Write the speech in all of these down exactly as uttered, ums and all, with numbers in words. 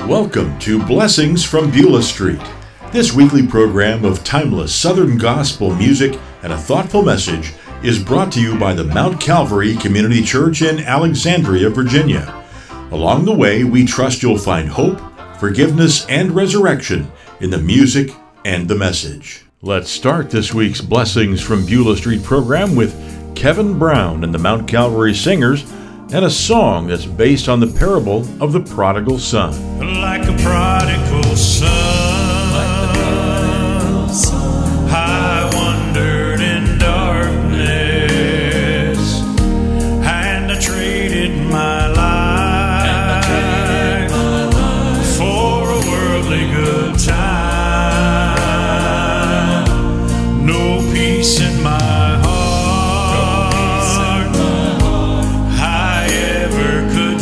Welcome to Blessings from Beulah Street. This weekly program of timeless Southern gospel music and a thoughtful message is brought to you by the Mount Calvary Community Church in Alexandria, Virginia. Along the way, we trust you'll find hope, forgiveness, and resurrection in the music and the message. Let's start this week's Blessings from Beulah Street program with Kevin Brown and the Mount Calvary Singers and a song that's based on the parable of the prodigal son. Like a prodigal son, like the prodigal son, I wandered in darkness, and I traded my life, and I traded my life for a worldly good time. No peace in my heart, I ever could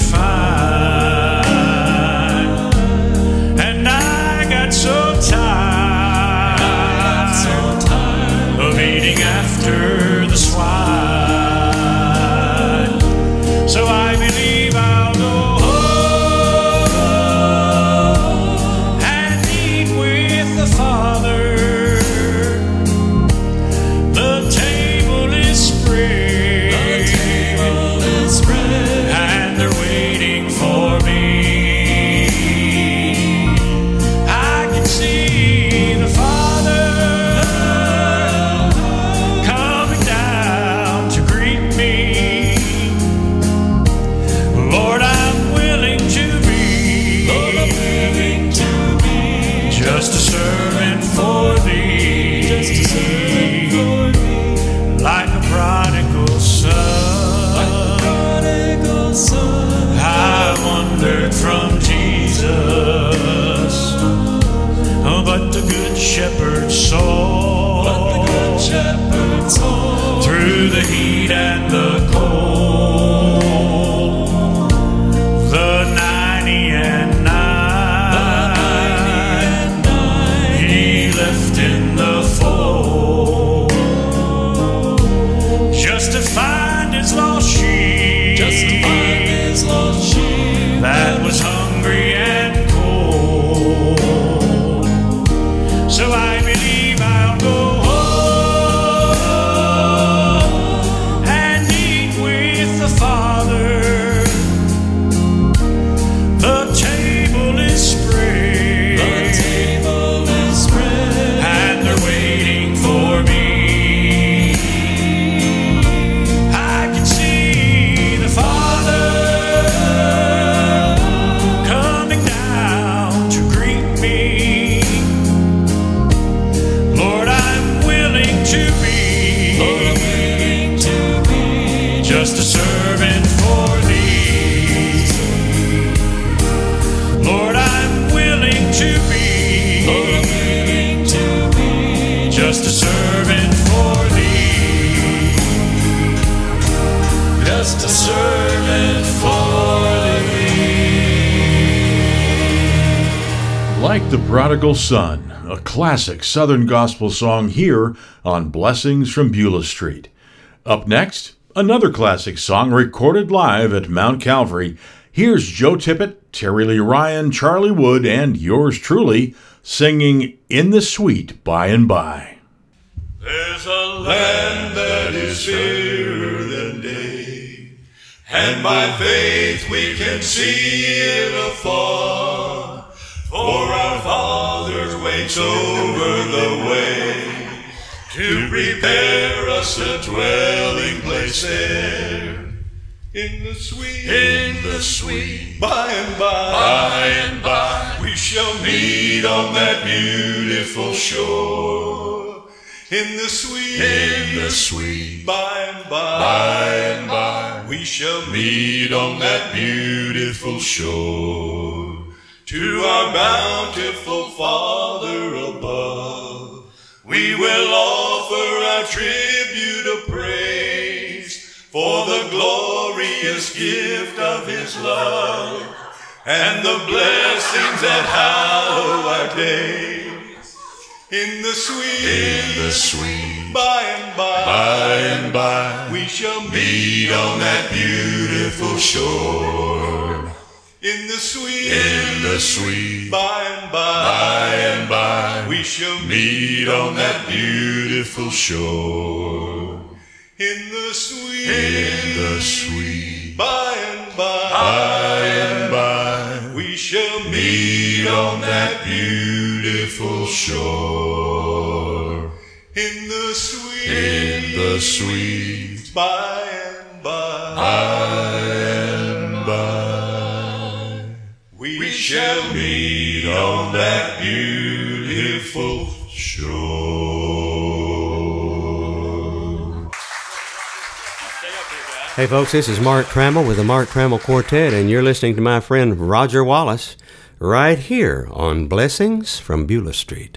find, and I got so tired, so tired of eating after the swine. So I believe I'll go home and eat with the Father. The table is spread, the table is spread, and they're waiting for me. I can see the Father coming down to greet me. Lord, I'm willing to be, Lord, I'm willing to be just a servant for thee, just a servant for thee, like a prodigal son. like the prodigal son. I wandered from Jesus, oh, but the good shepherd saw, But the good shepherd saw through the heat and the cold, the ninety and nine, and nine he left in the fold, just to find his lost sheep, just to find his lost sheep that was hungry and cold. So I believe I'll go home and eat with the Father. The table is spread, The table is spread, and they're waiting for me. I can see the Father coming down to greet me. Lord, I'm willing to be, Lord, I'm willing to be just a servant for thee. Lord, I'm willing to be, Lord, I'm willing to be just a servant for thee, just a servant for thee. Like the Prodigal Son, a classic Southern gospel song here on Blessings from Beulah Street. Up next, another classic song recorded live at Mount Calvary. Here's Joe Tippett, Terry Lee Ryan, Charlie Wood, and yours truly singing In the Sweet By and By. There's a land that is fairer than day, and by faith we can see it afar. For our fathers waits over the way to prepare us a dwelling place there. In the sweet, in the sweet, by and by, by and by, we shall meet on that beautiful shore. In the sweet, in the sweet, by and by, by and by, we shall meet on that beautiful shore. To our bountiful Father above, we will offer our tribute of praise for the glorious gift of His love and the blessings that hallow our days. In the sweet, in the sweet, by and by, by and by, we shall meet on that beautiful shore. In the sweet, in the sweet, by and by, by and by, we shall meet on that beautiful shore. In the sweet, In the sweet, by and by, by and by, we shall meet on that beautiful shore. In the sweet, In the sweet, by and by, by and by, we shall meet on that beautiful shore. Hey folks, this is Mark Trammell with the Mark Trammell Quartet, and you're listening to my friend Roger Wallace right here on Blessings from Beulah Street.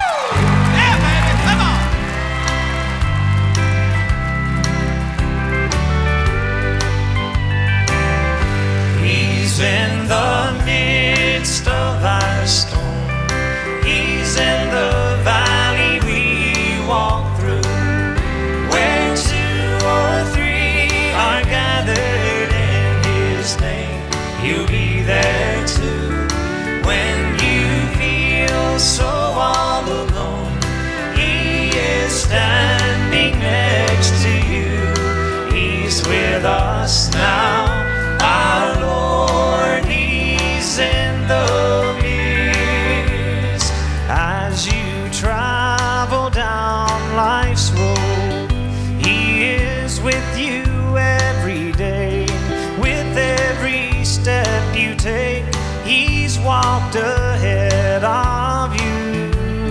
He's in the midst of our storm. He's in the valley we walk through. Where two or three are gathered in His name, He'll be there too. When you feel so all alone, He is standing next to you. He's with us now. Our Lord, He's in the midst. As you travel down life's road, He is with you every day. With every step you take, He's walked ahead of you.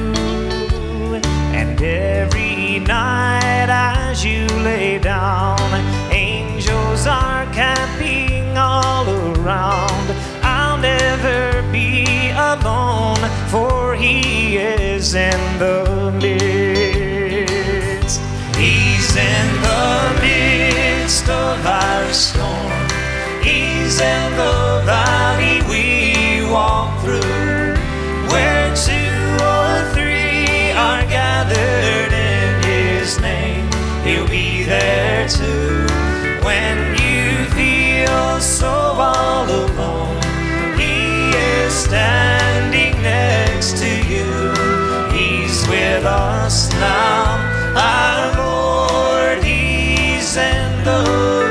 And every night as you lay down, angels are camping all around. I'll never be alone, for He is in the midst. He's in the midst of our storm. He's in the valley we walk through. Where two or three are gathered in His name, He'll be there too. When you feel so all alone, He is standing next to you. He's with us now. Our Lord, He's in the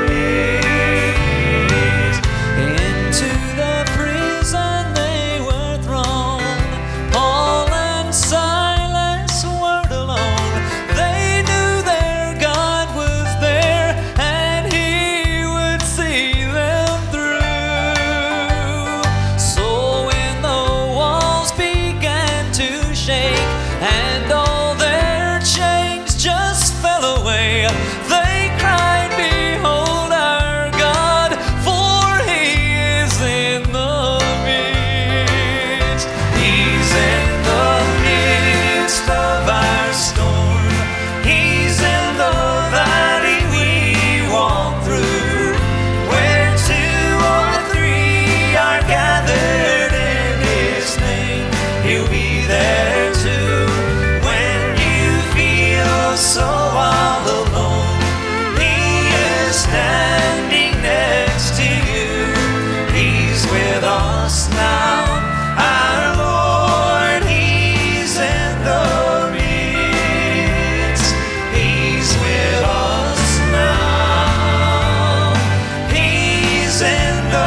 midst. Into the prison they were thrown. Paul and Silas were alone. They knew their God was there, and He would see them through. So when the walls began to shake and all their chains just fell away, they cried, "Behold our God, for He is in the midst." He's in the midst of our storm. He's in the valley we walk through. Where two or three are gathered in His name, He'll be there too. When you feel so all alone, He is standing next to you. He's with us now. Our Lord, He's in the midst. He's with us now. He's in the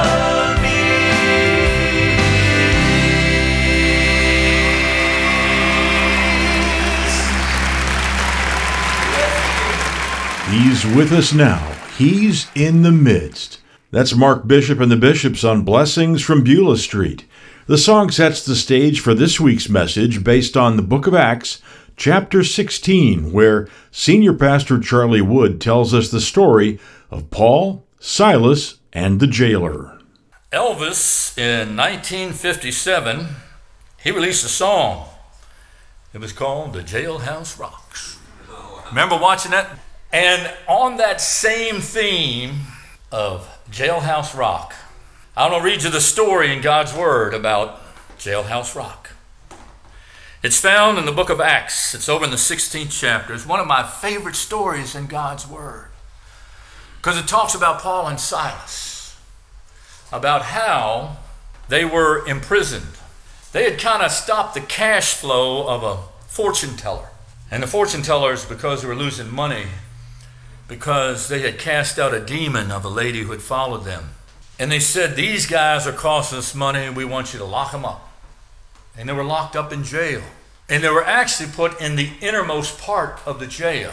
midst. He's with us now. He's in the midst. That's Mark Bishop and the Bishops on Blessings from Beulah Street. The song sets the stage for this week's message based on the book of Acts, chapter sixteen, where Senior Pastor Charlie Wood tells us the story of Paul, Silas, and the jailer. Elvis, in nineteen fifty-seven, he released a song. It was called The Jailhouse Rocks. Remember watching that? And on that same theme of Jailhouse Rock, I want to read you the story in God's Word about Jailhouse Rock. It's found in the book of Acts. It's over in the sixteenth chapter. It's one of my favorite stories in God's Word because it talks about Paul and Silas, about how they were imprisoned. They had kind of stopped the cash flow of a fortune teller. And the fortune tellers, because they were losing money, because they had cast out a demon of a lady who had followed them. And they said, these guys are costing us money, we want you to lock them up. And they were locked up in jail. And they were actually put in the innermost part of the jail.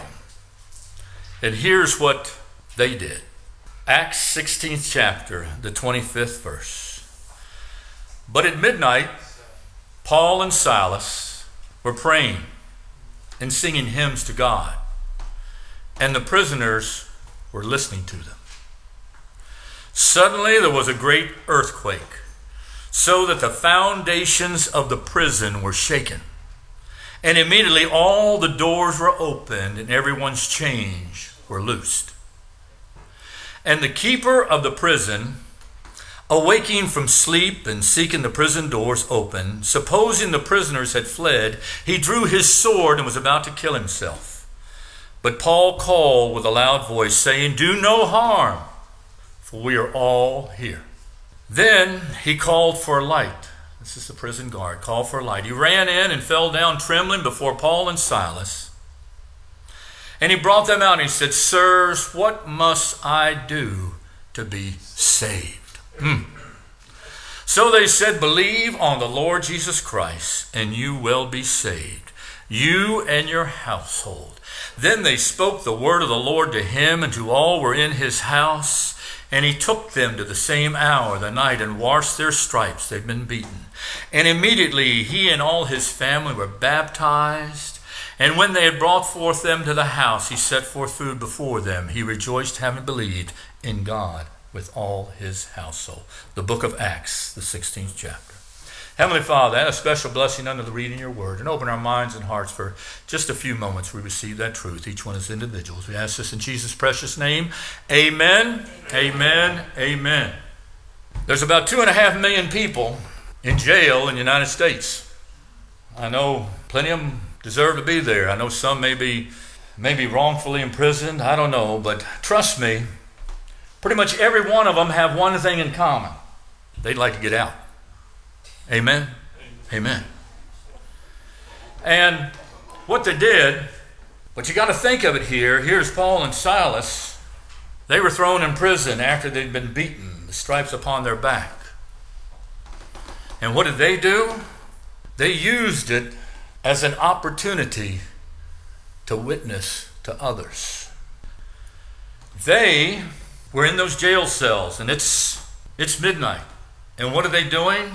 And here's what they did. Acts sixteenth chapter, the twenty-fifth verse. But at midnight, Paul and Silas were praying and singing hymns to God, and the prisoners were listening to them. Suddenly there was a great earthquake, so that the foundations of the prison were shaken. And immediately all the doors were opened and everyone's chains were loosed. And the keeper of the prison, awaking from sleep and seeking the prison doors open, supposing the prisoners had fled, he drew his sword and was about to kill himself. But Paul called with a loud voice, saying, do no harm, for we are all here. Then he called for a light. This is the prison guard. Called for a light. He ran in and fell down trembling before Paul and Silas. And he brought them out and he said, sirs, what must I do to be saved? Hmm. So they said, believe on the Lord Jesus Christ, and you will be saved, you and your household. Then they spoke the word of the Lord to him and to all who were in his house. And he took them to the same hour, the night, and washed their stripes. They'd been beaten. And immediately he and all his family were baptized. And when they had brought forth them to the house, he set forth food before them. He rejoiced, having believed in God with all his household. The book of Acts, the sixteenth chapter. Heavenly Father, add a special blessing under the reading of your word, and open our minds and hearts for just a few moments we receive that truth, each one as individuals. We ask this in Jesus' precious name. Amen, amen, amen. There's about two and a half million people in jail in the United States. I know plenty of them deserve to be there. I know some may be, may be wrongfully imprisoned. I don't know, but trust me, pretty much every one of them have one thing in common. They'd like to get out. Amen? Amen. And what they did, but you got to think of it here. Here's Paul and Silas. They were thrown in prison after they'd been beaten, the stripes upon their back. And what did they do? They used it as an opportunity to witness to others. They were in those jail cells, and it's it's midnight. And what are they doing?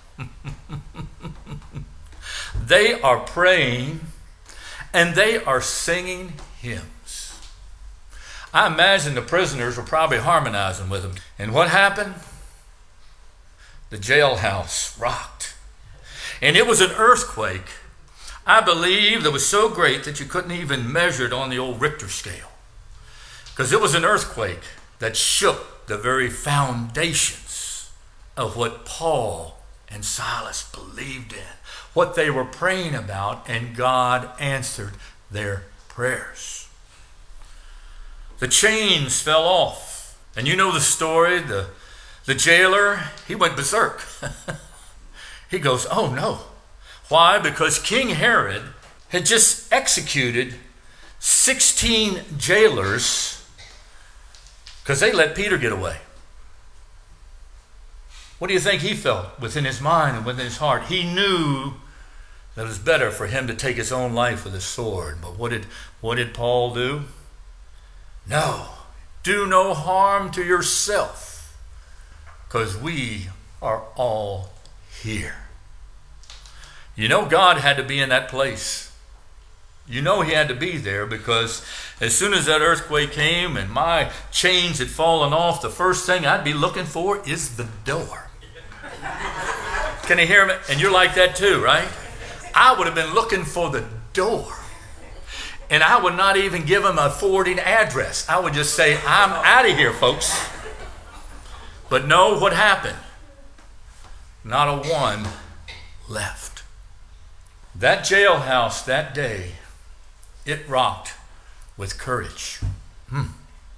They are praying and they are singing hymns. I imagine the prisoners were probably harmonizing with them. And what happened? The jailhouse rocked. And it was an earthquake, I believe, that was so great that you couldn't even measure it on the old Richter scale. Because it was an earthquake that shook the very foundations of what Paul and Silas believed in, what they were praying about, and God answered their prayers. The chains fell off. And you know the story, the, the jailer, he went berserk. He goes, oh no. Why? Because King Herod had just executed sixteen jailers because they let Peter get away. What do you think he felt within his mind and within his heart? He knew that it was better for him to take his own life with a sword. But what did, what did Paul do? No, do no harm to yourself, because we are all here. You know God had to be in that place. You know he had to be there, because as soon as that earthquake came and my chains had fallen off, the first thing I'd be looking for is the door. Can you hear me? And you're like that too, right? I would have been looking for the door. And I would not even give him a forwarding address. I would just say, I'm out of here, folks. But no, what happened? Not a one left. That jailhouse that day, it rocked with courage. Hmm.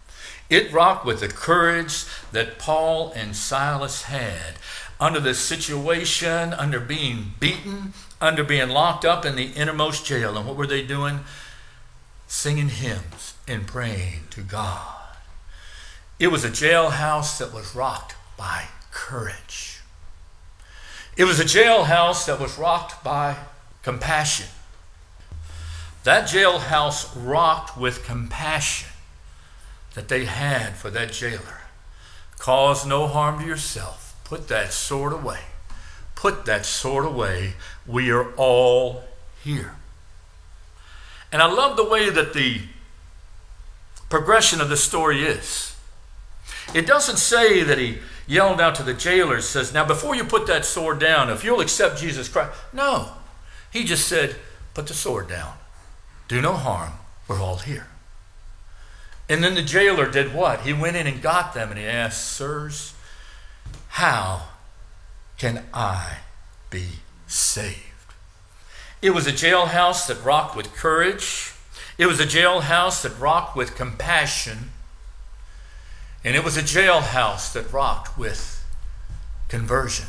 It rocked with the courage that Paul and Silas had under this situation, under being beaten, under being locked up in the innermost jail. And what were they doing? Singing hymns and praying to God. It was a jailhouse that was rocked by courage. It was a jailhouse that was rocked by compassion. That jailhouse rocked with compassion that they had for that jailer. Cause no harm to yourself. Put that sword away. Put that sword away. We are all here. And I love the way that the progression of the story is. It doesn't say that he yelled out to the jailer, says, now before you put that sword down, if you'll accept Jesus Christ. No. He just said, put the sword down. Do no harm. We're all here. And then the jailer did what? He went in and got them and he asked, sirs, how can I be saved? It was a jailhouse that rocked with courage. It was a jailhouse that rocked with compassion. And it was a jailhouse that rocked with conversion.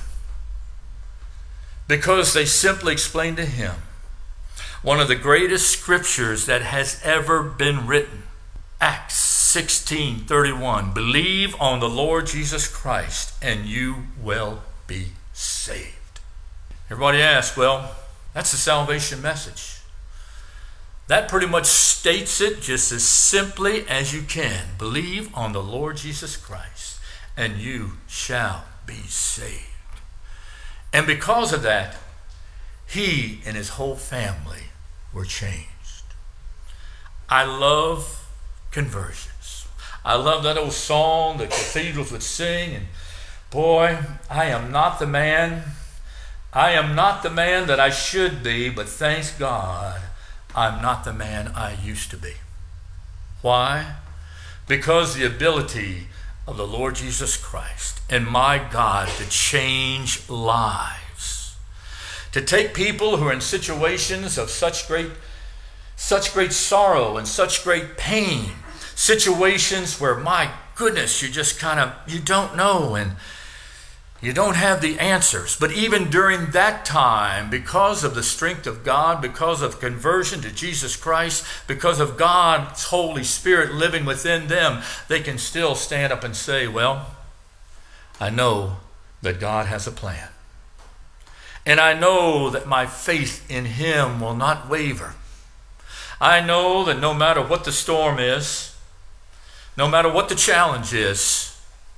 Because they simply explained to him one of the greatest scriptures that has ever been written. Acts sixteen thirty-one. Believe on the Lord Jesus Christ and you will be saved. Everybody asks, well, that's the salvation message. That pretty much states it just as simply as you can. Believe on the Lord Jesus Christ and you shall be saved. And because of that, he and his whole family were changed. I love conversions. I love that old song the cathedrals would sing. And boy, I am not the man. I am not the man that I should be, but thanks God, I'm not the man I used to be. Why? Because the ability of the Lord Jesus Christ and my God to change lives, to take people who are in situations of such great, such great sorrow and such great pain, situations where, my goodness, you just kind of, you don't know and you don't have the answers. But even during that time, because of the strength of God, because of conversion to Jesus Christ, because of God's Holy Spirit living within them, they can still stand up and say, well, I know that God has a plan. And I know that my faith in him will not waver. I know that no matter what the storm is, no matter what the challenge is,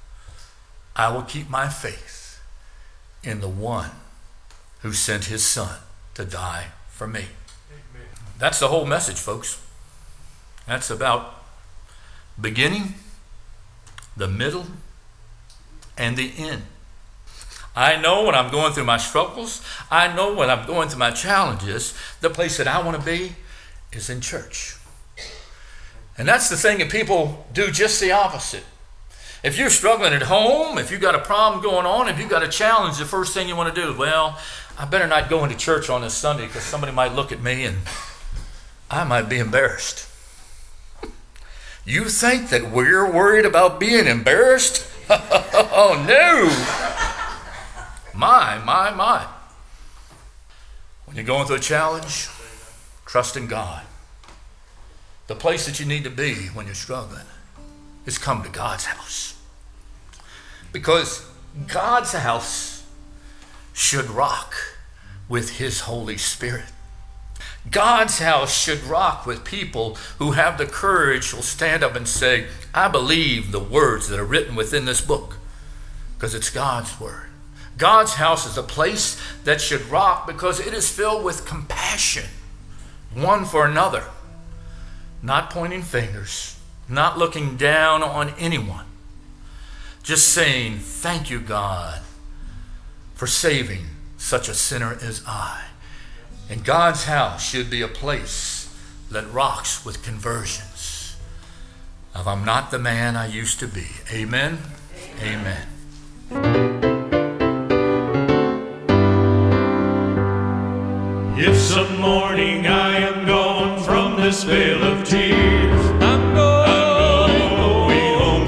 I will keep my faith in the one who sent his son to die for me. Amen. That's the whole message, folks. That's about beginning, the middle, and the end. I know when I'm going through my struggles, I know when I'm going through my challenges, the place that I want to be is in church. And that's the thing that people do just the opposite. If you're struggling at home, if you've got a problem going on, if you've got a challenge, the first thing you want to do is, well, I better not go into church on this Sunday because somebody might look at me and I might be embarrassed. You think that we're worried about being embarrassed? Oh, no. My, my, my. When you're going through a challenge, trust in God. The place that you need to be when you're struggling is come to God's house. Because God's house should rock with his Holy Spirit. God's house should rock with people who have the courage who will stand up and say, I believe the words that are written within this book, because it's God's word. God's house is a place that should rock because it is filled with compassion, one for another, not pointing fingers, not looking down on anyone, just saying, thank you, God, for saving such a sinner as I. And God's house should be a place that rocks with conversions of I'm not the man I used to be. Amen? Amen. If some morning I am gone from this vale of tears, I'm going, I'm going home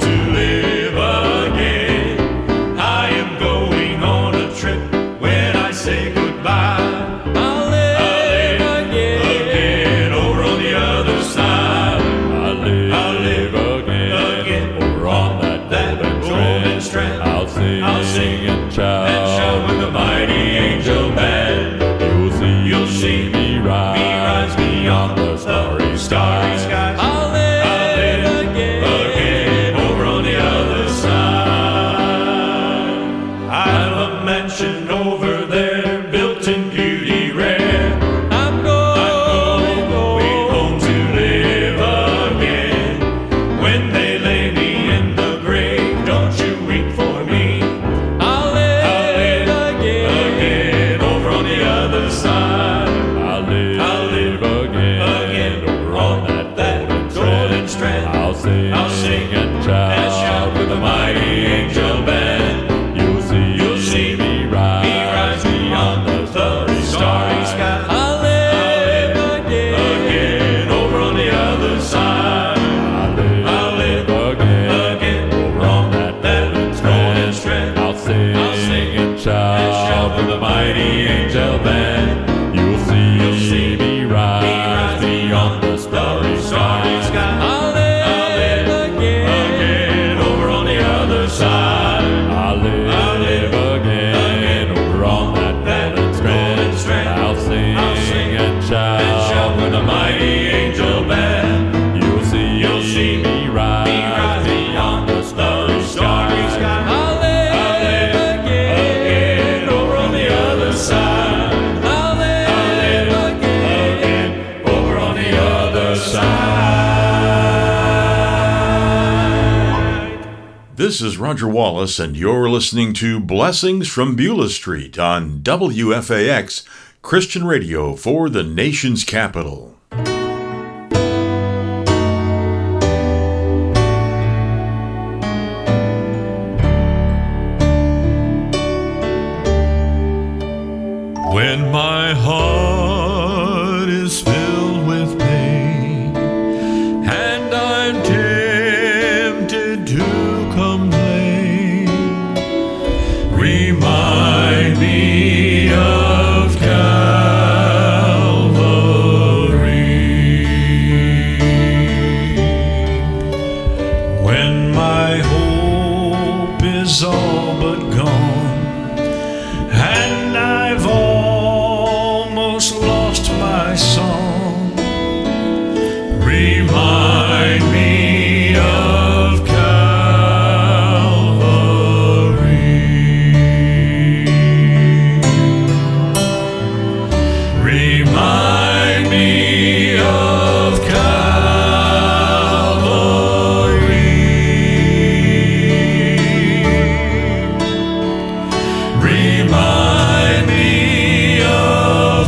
strength. I'll sing, I'll sing and shout, and shout with the mighty angel band. You'll see, You'll see me rise, me rise beyond the starry starry skies. skies. I'll live, I'll live again. again over on the other side. I've a mansion over there, built in beauty rare. I'm going, I'm going home to live again. When they lay me in the grave, don't you weep for me. I'll live, I'll live again. again over on the other side. I'll live, I'll live again, again over on that, that golden strand. I'll sing, I'll sing and shout, and shout with the mighty angel band. You'll see, You'll see me rise, me rise beyond the starry, starry sky. I'll live, again. Again over on the other side. I'll live, I'll live again, again over on that that golden golden strand. strand. I'll sing, I'll sing and shout, and shout with the mighty angel band. You'll see, You'll see me rise, me rise beyond the starry starry sky. sky. I'll live, I'll live again. again over on the other side. I'll live, I'll live again, over on that that golden strand. golden strand. I'll sing, I'll sing and shout, and shout with the mighty angel band. You'll see, You'll see me rise, me rise beyond the starry starry sky. sky. I'll live, I'll live again. again over on the other side. I'll live, I'll live again. again over on the other side. This is Roger Wallace, and you're listening to Blessings from Beulah Street on W F A X, Christian radio for the nation's capital. When my heart is filled with pain and I'm tempted to complain, remind me of Calvary. When my hope is all but gone and I've almost lost my song, remind me of Calvary. Remind me of Calvary. Remind me of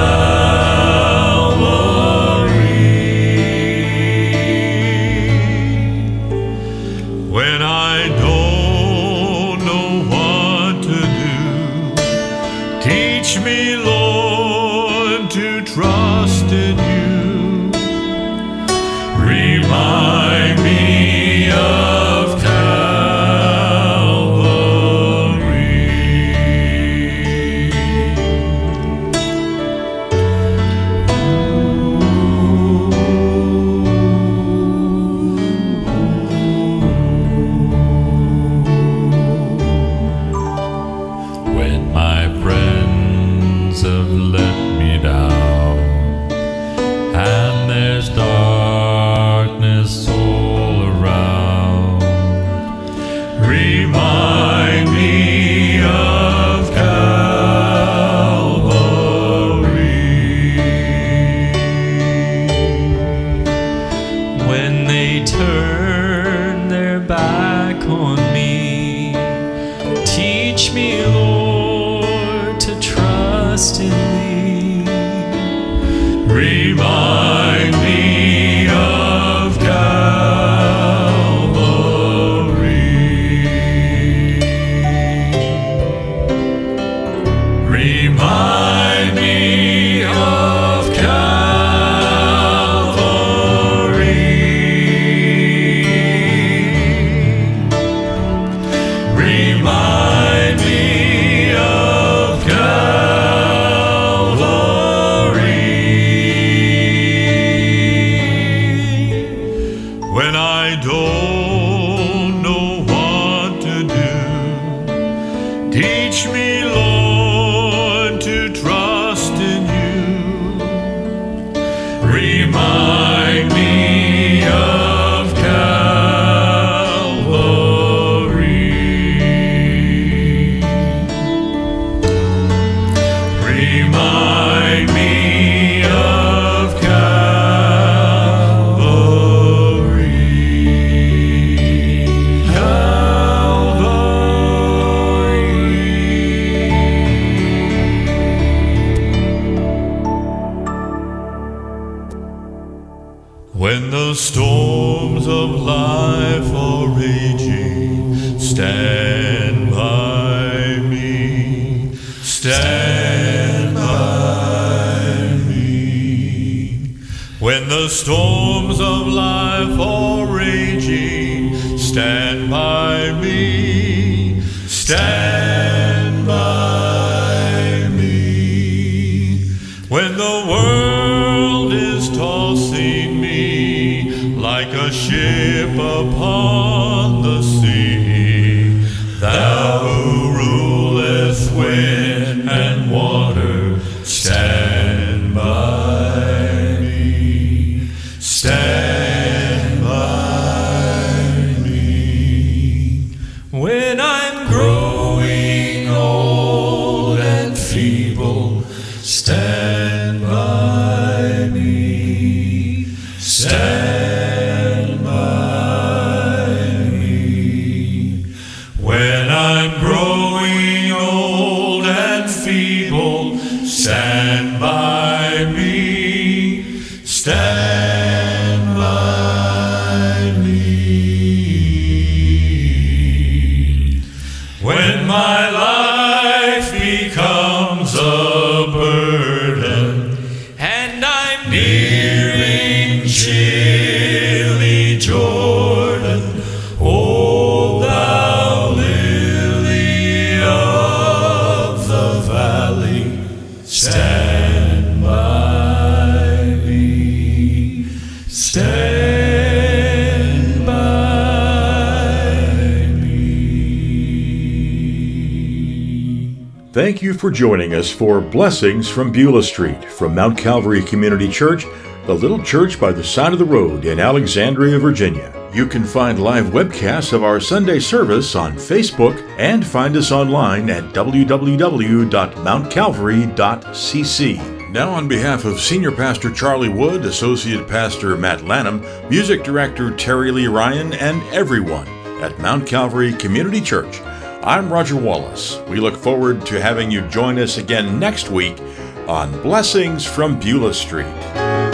Calvary. When I don't know what to do, teach me, Lord, to trust in you. Remind me of when my friends have let me down and there's darkness all around, remind me of Calvary. When they turn their back on me, teach me, Lord, to trust in Thee. Remind me of Calvary. Remind me of Calvary. Remind me of Calvary. When I don't know what to do, the storms of life are raging, stand by me, stand by me. When the world is tossing me like a ship upon the sea, thou who rulest wind and water, stand by me, stand by me. When I'm growing old and feeble, stand by me, stand by me. When I'm growing old and feeble, stand by me, stand by me. When my life becomes a burden and I'm nearing chilly Jordan, O thou lily of the valley, stand by me, stand by me. Thank you for joining us for Blessings from Beulah Street from Mount Calvary Community Church, the little church by the side of the road in Alexandria, Virginia. You can find live webcasts of our Sunday service on Facebook and find us online at w w w dot mount calvary dot c c. Now, on behalf of Senior Pastor Charlie Wood, Associate Pastor Matt Lanham, Music Director Terry Lee Ryan, and everyone at Mount Calvary Community Church, I'm Roger Wallace. We look forward to having you join us again next week on Blessings from Beulah Street.